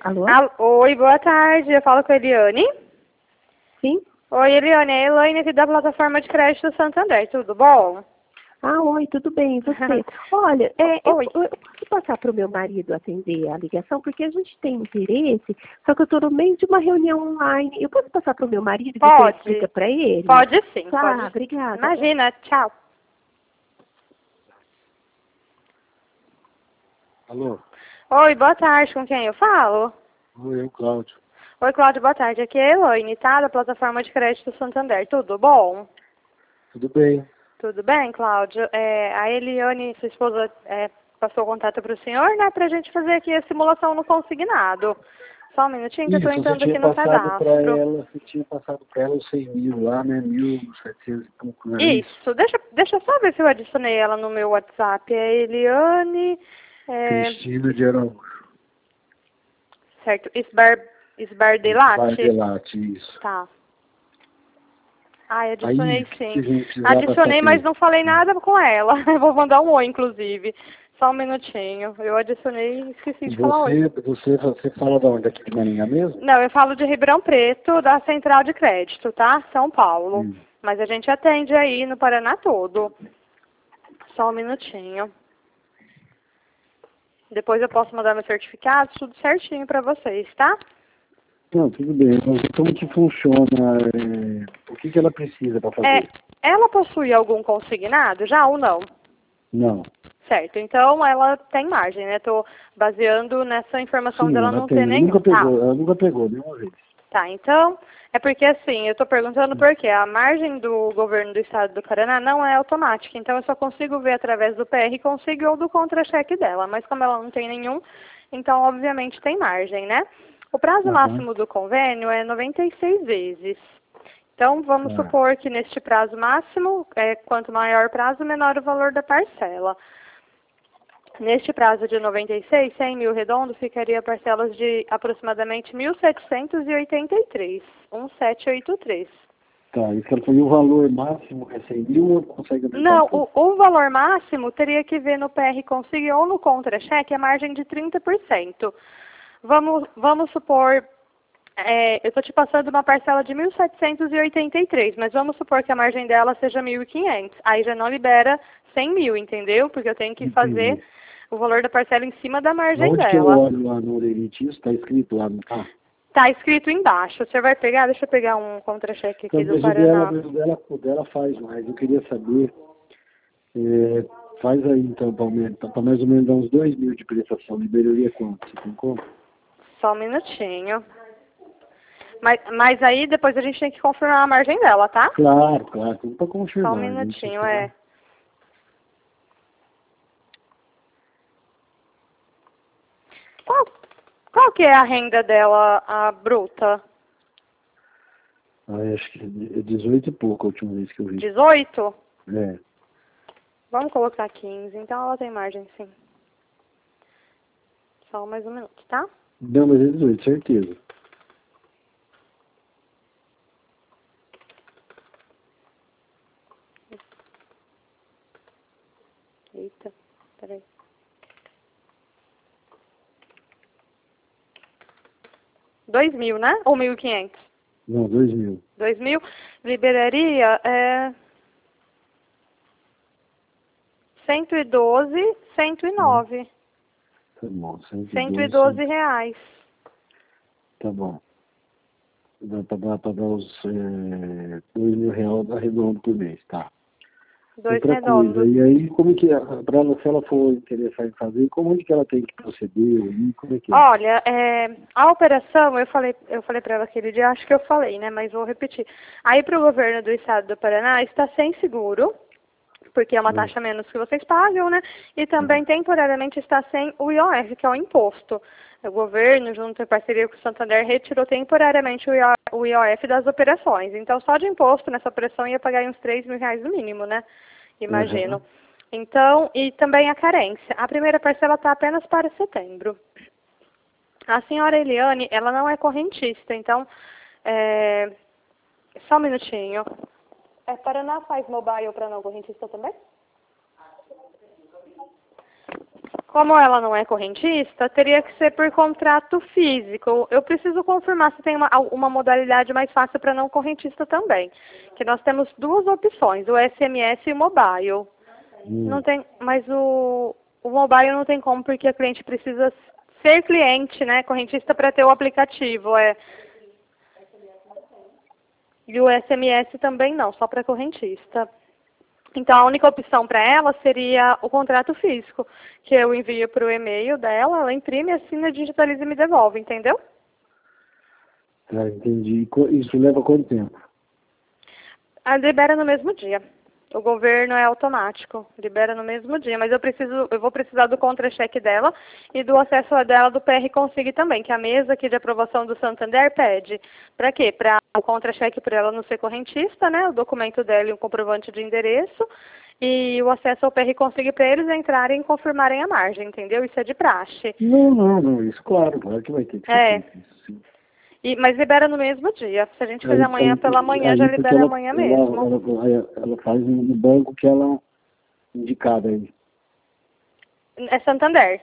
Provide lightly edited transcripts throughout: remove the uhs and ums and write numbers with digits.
Alô? Oi, boa tarde. Eu falo com a Eliane. Sim? Oi, Eliane. É a Elaine aqui da plataforma de crédito Santander. Tudo bom? Ah, oi, tudo bem, e você? Olha, Oi. eu posso passar para o meu marido atender a ligação, porque a gente tem interesse, só que eu estou no meio de uma reunião online. Eu posso passar para o meu marido e você Pode. explica para ele? Pode sim, Tá, pode. obrigada. Imagina, tchau. Alô? Oi, boa tarde. Com quem eu falo? Oi, eu, Cláudio. Oi, Cláudio, boa tarde. Aqui é a Elaine, tá? Da plataforma de crédito Santander. Tudo bom? Tudo bem? Tudo bem, Cláudio? A Eliane, sua esposa, passou o contato para o senhor, né? Pra gente fazer aqui a simulação no consignado. Só um minutinho que eu Isso, estou você entrando tinha aqui no passado para cadastro. ela, você tinha passado para ela os 100 mil lá, né? 1.700 e pouco, não é isso? Isso, deixa eu só ver se eu adicionei ela no meu WhatsApp. É Eliane, Cristina de Araújo. certo, Esbardelate? Bardelate, isso. Tá. Adicionei Aí, sim. que a gente precisava Adicionei, mas saber. não falei nada com ela. Eu vou mandar um oi, inclusive. Só um minutinho. Eu adicionei e esqueci de falar oi. Você fala de onde? Aqui de Maringá mesmo? Não, eu falo de Ribeirão Preto, da Central de Crédito, tá? São Paulo. Mas a gente atende aí no Paraná todo. Só um minutinho. Depois eu posso mandar meu certificado, tudo certinho para vocês, tá? Não, tudo bem. Mas como que funciona? O que ela precisa para fazer? Ela possui algum consignado já ou não? Não. Certo, então ela tem margem, né? Tô baseando nessa informação Sim, dela ela não tem. ter nenhum. Ela nunca pegou nenhuma vez. Tá, então, é porque assim, eu tô perguntando por quê. A margem do governo do estado do Paraná não é automática, então eu só consigo ver através do PR Consigo ou do contra-cheque dela, mas como ela não tem nenhum, então obviamente tem margem, né? O prazo máximo do convênio é 96 vezes. Então, vamos supor que neste prazo máximo, quanto maior o prazo, menor o valor da parcela. Neste prazo de 96, 100 mil redondo, ficaria parcelas de aproximadamente 1.783, 1783. Tá, isso que ela falou, o valor máximo é 100 mil ou consegue aumentar Não, um pouco? o valor máximo teria que ver no PR Consigo ou no contra-cheque a margem de 30%. Vamos supor, eu estou te passando uma parcela de 1.783, mas vamos supor que a margem dela seja 1.500. Aí já não libera 100 mil, entendeu? Porque eu tenho que fazer o valor da parcela em cima da margem Onde que eu dela. olho lá no Orelite? Isso está escrito lá, não tá? Tá escrito embaixo. Você vai pegar? Deixa eu pegar um contra-cheque aqui do Talvez Paraná. o dela faz mais. Eu queria saber, faz aí então, para mais ou menos dar uns 2 mil de prestação. Liberaria quanto? Você tem como? Só um minutinho. Mas aí depois a gente tem que confirmar a margem dela, tá? Claro, tudo para confirmar. Só um minutinho, Qual que é a renda dela, a bruta? Acho que é 18 e pouco a última vez que eu vi. 18? É. Vamos colocar 15, então ela tem margem sim. Só mais um minuto, tá? Não, mas é 18, certeza. Eita, peraí. R$ 2.000, né? Ou 1.500? Não, 2 mil. 2.000, liberaria 112, 109. Tá bom, 112 reais. Tá bom. Dá para dar os 2 mil reais arredondo por mês, tá? 2 Outra redondos. coisa, e aí como que, para ela, se ela for interessar em fazer, como é que ela tem que proceder? E como é que é? Olha, a operação, eu falei para ela aquele dia, acho que eu falei, né, mas vou repetir. Aí para o governo do estado do Paraná está sem seguro, porque é uma taxa menos que vocês pagam, né, e também temporariamente está sem o IOF, que é o imposto. O governo, junto em parceria com o Santander, retirou temporariamente o IOF das operações. Então, só de imposto nessa operação ia pagar uns R$ 3.000 no mínimo, né? Imagino. Então, e também a carência. A primeira parcela está apenas para setembro. A senhora Eliane, ela não é correntista, então, só um minutinho. Paraná faz mobile para não correntista também? Como ela não é correntista, teria que ser por contrato físico. Eu preciso confirmar se tem uma modalidade mais fácil para não correntista também. Que nós temos duas opções, o SMS e o mobile. Não tem, mas o mobile não tem como, porque a cliente precisa ser cliente, né, correntista, para ter o aplicativo. E o SMS também não, só para correntista. Então, a única opção para ela seria o contrato físico, que eu envio para o e-mail dela, ela imprime, assina, digitaliza e me devolve, entendeu? Tá, entendi. Isso leva quanto tempo? Ela libera no mesmo dia. O governo é automático, libera no mesmo dia, mas eu vou precisar do contra-cheque dela e do acesso dela do PR Consig também, que a mesa aqui de aprovação do Santander pede. Para quê? Para o contra-cheque por ela não ser correntista, né? O documento dela e um comprovante de endereço e o acesso ao PR Consig para eles entrarem e confirmarem a margem, entendeu? Isso é de praxe. Não, isso claro que vai ter que ser feito isso, sim. Mas libera no mesmo dia. Se a gente fizer amanhã pela manhã, já libera amanhã mesmo. Ela faz no banco que ela indicada aí. É Santander.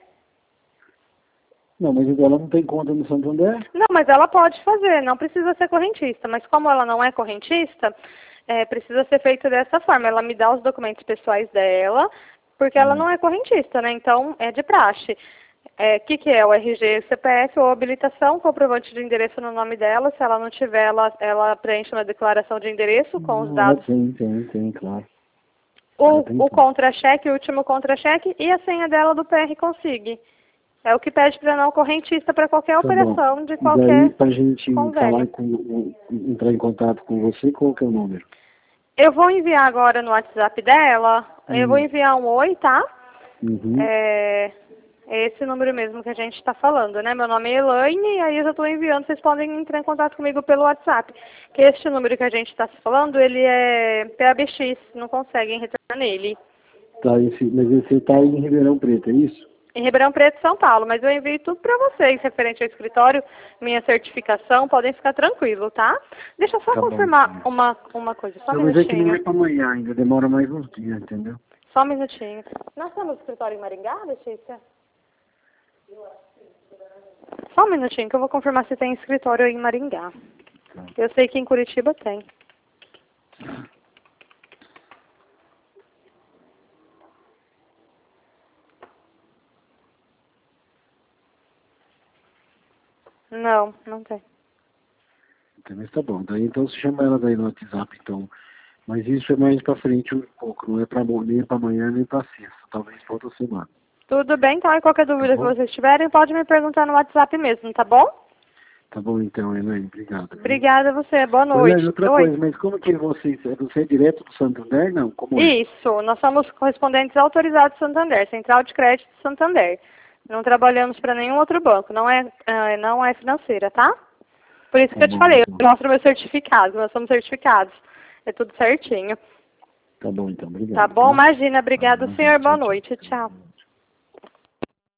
Não, mas ela não tem conta no Santander? Não, mas ela pode fazer, não precisa ser correntista. Mas como ela não é correntista, precisa ser feito dessa forma. Ela me dá os documentos pessoais dela, porque ela não é correntista, né? Então, é de praxe. Que é o RG, o CPF ou habilitação, comprovante de endereço no nome dela. Se ela não tiver, ela preenche uma declaração de endereço com os dados. Tem, claro. O contra-cheque, o último contra-cheque e a senha dela do PR Consig. É o que pede para não correntista para qualquer operação de qualquer. E daí, para a gente convênio. entrar em contato com você, qual que é o número? Eu vou enviar agora no WhatsApp dela. Eu vou enviar um oi, tá? Uhum. É esse número mesmo que a gente está falando, né? Meu nome é Elaine, e aí eu já estou enviando, vocês podem entrar em contato comigo pelo WhatsApp. Que este número que a gente está falando, ele é PABX, não conseguem retornar nele. Tá, mas esse está em Ribeirão Preto, é isso? Em Ribeirão Preto, São Paulo, mas eu envio tudo para vocês, referente ao escritório, minha certificação, podem ficar tranquilos, tá? Deixa eu só confirmar uma coisa, só um minutinho. Mas é que não é para amanhã ainda, demora mais uns dias, entendeu? Só um minutinho. Nós temos escritório em Maringá, Letícia? Só um minutinho que eu vou confirmar se tem escritório aí em Maringá. Eu sei que em Curitiba tem. Não tem. Mas tá bom, daí então você chama ela daí no WhatsApp, então. Mas isso é mais pra frente um pouco, não é nem pra amanhã nem pra sexta, talvez pra outra semana. Tudo bem, então, e qualquer dúvida que vocês tiverem, pode me perguntar no WhatsApp mesmo, tá bom? Tá bom então, Elaine, obrigado. Obrigada a você, boa noite. Elaine, outra coisa, mas como que você é direto do Santander, não? Como é? Isso, nós somos correspondentes autorizados do Santander, Central de Crédito do Santander. Não trabalhamos para nenhum outro banco, não é financeira, tá? Por isso que eu te falei, eu mostro meus certificados, nós somos certificados. É tudo certinho. Tá bom então, obrigado. Tá bom, imagina, obrigado, senhor, boa noite, tchau.